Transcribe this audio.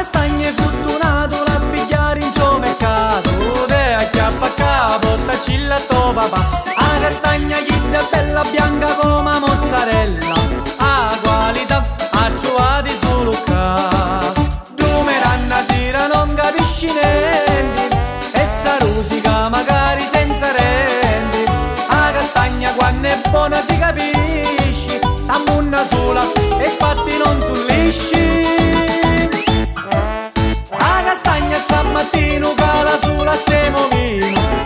castagne fortunato la pigliare in suo mercato, te a chiappa a capo, tacilla tuo papà. A castagna chida bella bianca come mozzarella, a qualità a trovati solo qua. Dumeranna sera non capisci niente, e sa rosica magari senza rendi. A castagna quando è buona si capisce, s'ammunna sola e spatti non sullisci. A castagna stamattina cala sulla semovino,